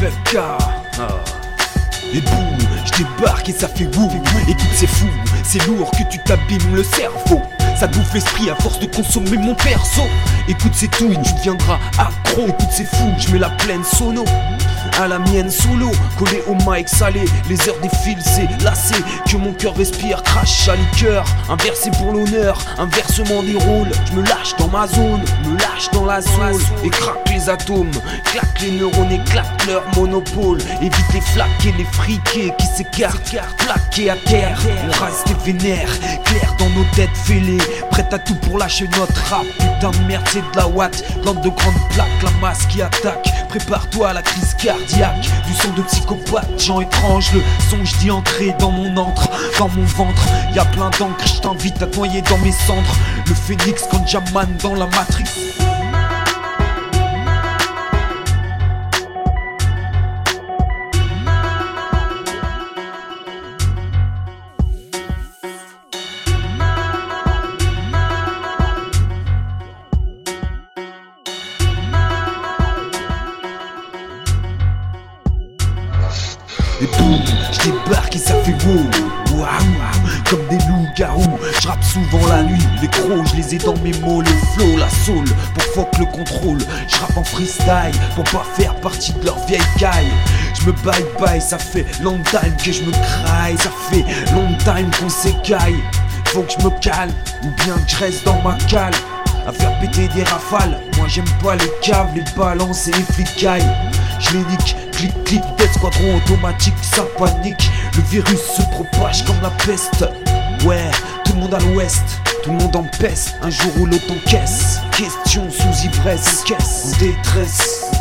FFK. Et boum, je débarque et ça fait wouh. Écoute c'est fou, c'est lourd que tu t'abîmes le cerveau. Ça bouffe l'esprit à force de consommer mon perso. Écoute c'est tout et tu deviendras accro. Écoute c'est fou, je mets la pleine sono à la mienne solo, collé au mic salé. Les heures défilent, c'est lassé que mon cœur respire, crache à liqueur. Un verset pour l'honneur, un versement des rôles. Je me lâche dans ma zone, me lâche dans la zone. Et craque les atomes, claque les neurones, éclate leur monopole. Évite les flaques et les friqués qui s'écartent, plaqués à terre. On reste vénère, clair dans nos têtes fêlées, prête à tout pour lâcher notre rap. Putain de merde c'est de la watt, plante de grandes plaques, la masse qui attaque. Prépare-toi à la crise cardiaque, du son de psychopathe, gens étranges. Le songe d'y entrer dans mon antre, dans mon ventre. Y'a plein d'encre, je t'invite à te noyer dans mes cendres. Le phénix quand Jaman dans la matrice. Et boum, je débarque et ça fait wow. Waouh, comme des loups-garous. Je rappe souvent la nuit, les crocs, je les ai dans mes mots. Le flow, la soul, pour fuck le contrôle. Je rappe en freestyle, pour pas faire partie de leur vieille caille. Je me bye, ça fait long time que je me craille. Ça fait long time qu'on s'écaille. Faut que je me calme, ou bien que je reste dans ma cale à faire péter des rafales. Moi j'aime pas les caves, les balances et les flicailles. Je les nique, clic, clic, tête squadron automatique, ça panique. Le virus se propage comme la peste. Ouais, tout le monde à l'ouest, tout le monde en peste. Un jour où l'autre encaisse. Question sous ivresse, caisse, détresse.